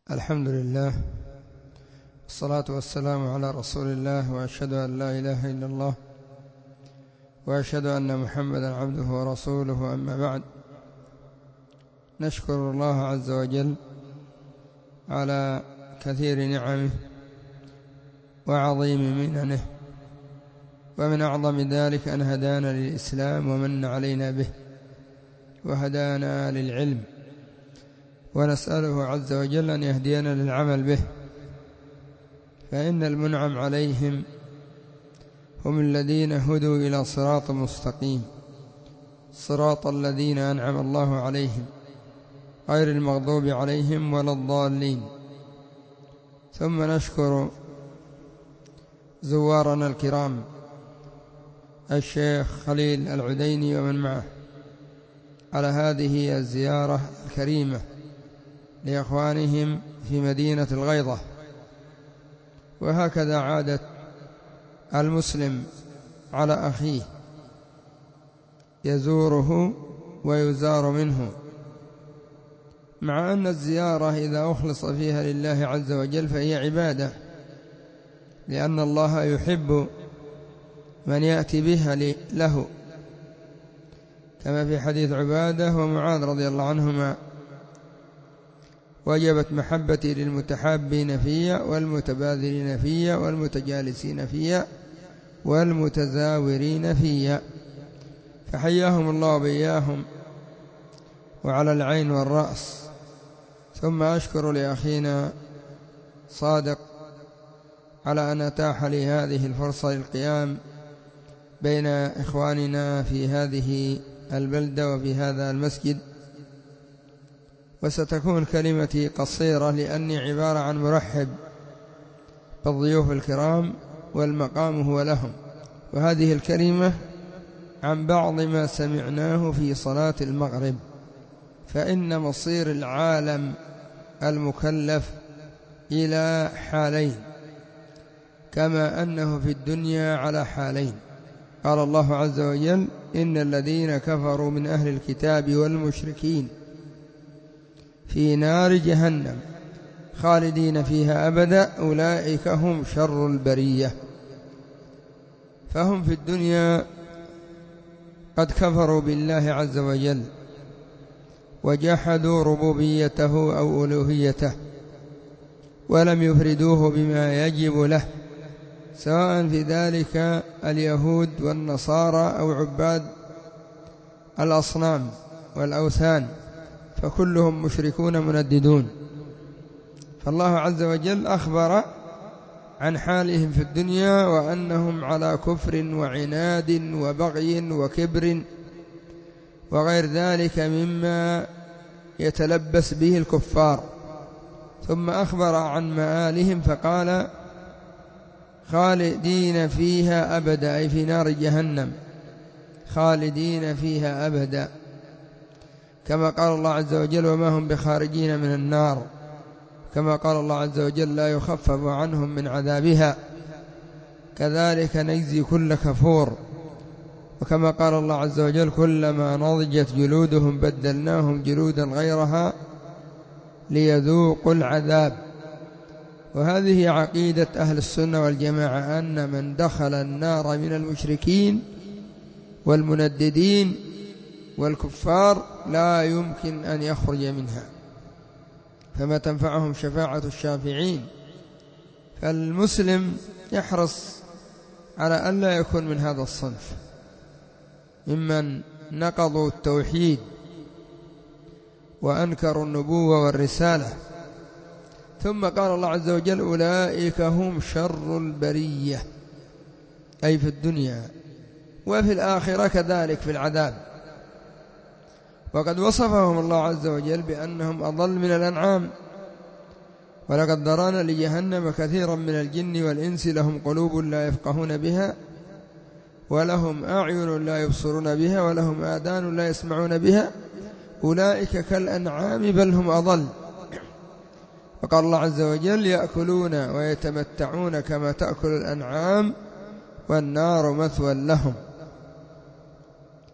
الحمد لله والصلاة والسلام على رسول الله، وأشهد أن لا إله إلا الله، وأشهد أن محمدا عبده ورسوله. أما بعد، نشكر الله عز وجل على كثير نعمه وعظيم مننه، ومن أعظم ذلك أن هدانا للإسلام ومن علينا به وهدانا للعلم، ونسأله عز وجل أن يهدينا للعمل به، فإن المنعم عليهم هم الذين هدوا إلى صراط مستقيم، صراط الذين أنعم الله عليهم غير المغضوب عليهم ولا الضالين. ثم نشكر زوارنا الكرام الشيخ خليل العديني ومن معه على هذه الزيارة الكريمة لإخوانهم في مدينة الغيضة. وهكذا عادة المسلم على أخيه، يزوره ويزار منه، مع أن الزيارة إذا أخلص فيها لله عز وجل فهي عبادة، لأن الله يحب من يأتي بها له، كما في حديث عبادة ومعاذ رضي الله عنهما: وجبت محبتي للمتحابين في والمتباذلين في والمتجالسين في والمتزاورين في. فحياهم الله بإياهم وعلى العين والرأس. ثم أشكر لأخينا صادق على أن أتاح لي هذه الفرصة للقيام بين إخواننا في هذه البلدة وفي هذا المسجد. وستكون كلمتي قصيرة، لأني عبارة عن مرحب بالضيوف الكرام والمقام هو لهم، وهذه الكلمة عن بعض ما سمعناه في صلاة المغرب. فإن مصير العالم المكلف إلى حالين، كما أنه في الدنيا على حالين. قال الله عز وجل: إن الذين كفروا من أهل الكتاب والمشركين في نار جهنم خالدين فيها أبدا أولئك هم شر البرية. فهم في الدنيا قد كفروا بالله عز وجل وجحدوا ربوبيته أو ألوهيته، ولم يفردوه بما يجب له، سواء في ذلك اليهود والنصارى أو عباد الأصنام والأوثان، فكلهم مشركون منددون. فالله عز وجل أخبر عن حالهم في الدنيا، وأنهم على كفر وعناد وبغي وكبر وغير ذلك مما يتلبس به الكفار. ثم أخبر عن مآلهم فقال: خالدين فيها أبدا، أي في نار جهنم خالدين فيها أبدا، كما قال الله عز وجل: وما هم بخارجين من النار، كما قال الله عز وجل: لا يخفف عنهم من عذابها، كذلك نجزي كل كفور، وكما قال الله عز وجل: كلما نضجت جلودهم بدلناهم جلودا غيرها ليذوقوا العذاب. وهذه عقيدة أهل السنة والجماعة، أن من دخل النار من المشركين والمنددين والكفار لا يمكن أن يخرج منها، فما تنفعهم شفاعة الشافعين. فالمسلم يحرص على أن لا يكون من هذا الصنف، ممن نقضوا التوحيد وأنكروا النبوة والرسالة. ثم قال الله عز وجل: أولئك هم شر البرية، أي في الدنيا، وفي الآخرة كذلك في العذاب. وقد وصفهم الله عز وجل بأنهم أضل من الأنعام: ولقد ذرأنا لجهنم كثيرا من الجن والإنس لهم قلوب لا يفقهون بها ولهم أعين لا يبصرون بها ولهم آذان لا يسمعون بها أولئك كالأنعام بل هم أضل. وقال الله عز وجل: يأكلون ويتمتعون كما تأكل الأنعام والنار مثوى لهم.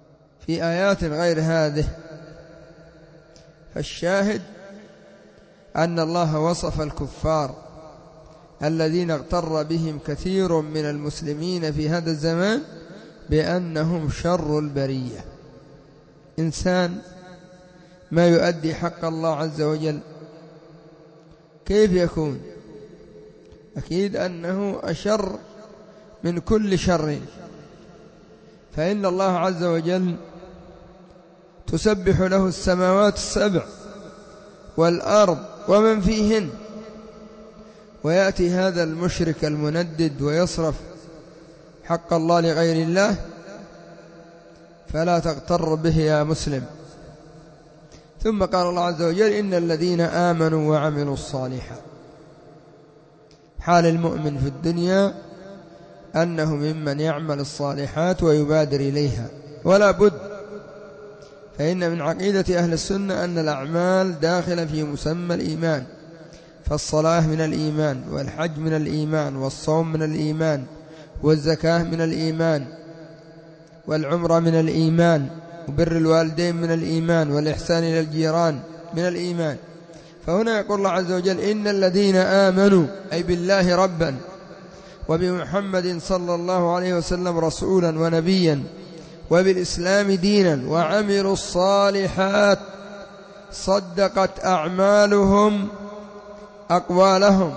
في آيات غير هذه. فالشاهد أن الله وصف الكفار الذين اغتر بهم كثير من المسلمين في هذا الزمان بأنهم شر البرية. إنسان ما يؤدي حق الله عز وجل كيف يكون؟ أكيد أنه أشر من كل شر، فإن الله عز وجل تسبح له السماوات السبع والأرض ومن فيهن، ويأتي هذا المشرك المندد ويصرف حق الله لغير الله، فلا تغتر به يا مسلم. ثم قال الله عز وجل إن الذين آمنوا وعملوا الصالحات. حال المؤمن في الدنيا أنه ممن يعمل الصالحات ويبادر إليها ولا بد، فإن من عقيدة أهل السنة أن الأعمال داخلة في مسمى الإيمان، فالصلاة من الإيمان، والحج من الإيمان، والصوم من الإيمان، والزكاة من الإيمان، والعمرة من الإيمان، وبر الوالدين من الإيمان، والإحسان إلى الجيران من الإيمان. فهنا يقول الله عز وجل إن الذين آمنوا أي بالله ربا وبمحمد صلى الله عليه وسلم رسولا ونبيا وبالإسلام دينا وعملوا الصالحات صدقت أعمالهم أقوالهم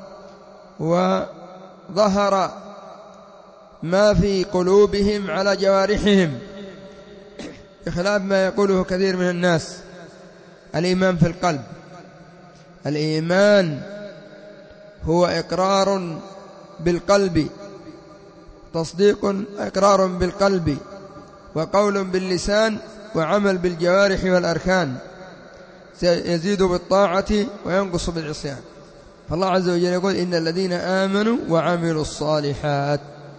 وظهر ما في قلوبهم على جوارحهم، بخلاف ما يقوله كثير من الناس. الإيمان في القلب، الإيمان هو إقرار بالقلب، تصديق إقرار بالقلب وقول باللسان وعمل بالجوارح والأركان، يزيد بالطاعة وينقص بالعصيان. فالله عز وجل يقول إن الذين آمنوا وعملوا الصالحات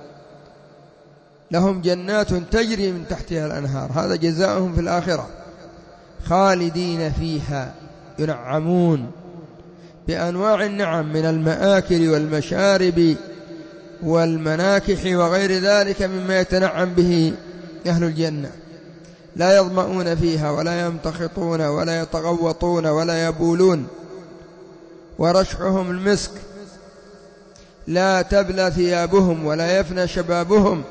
لهم جنات تجري من تحتها الأنهار، هذا جزاؤهم في الآخرة، خالدين فيها ينعمون بأنواع النعم من المآكل والمشارب والمناكح وغير ذلك مما يتنعم به أهل الجنة، لا يظمؤون فيها ولا يمتخطون ولا يتغوطون ولا يبولون، ورشحهم المسك، لا تبلى ثيابهم ولا يفنى شبابهم،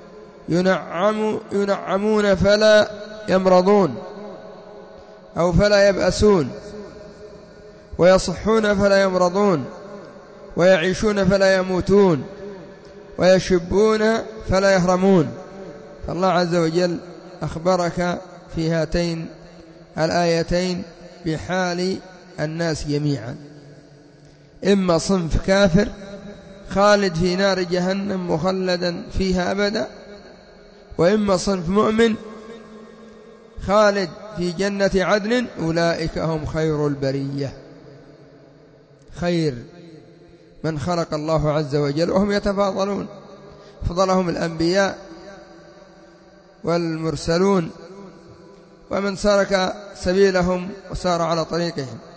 ينعمون فلا يمرضون أو فلا يبأسون، ويصحون فلا يمرضون، ويعيشون فلا يموتون، ويشبون فلا يهرمون. فالله عز وجل أخبرك في هاتين الآيتين بحال الناس جميعا، إما صنف كافر خالد في نار جهنم مخلدا فيها أبدا، وإما صنف مؤمن خالد في جنة عدن، أولئك هم خير البرية، خير من خلق الله عز وجل، وهم يتفاضلون، فضلهم الأنبياء والمرسلون ومن سلك سبيلهم وسار على طريقهم.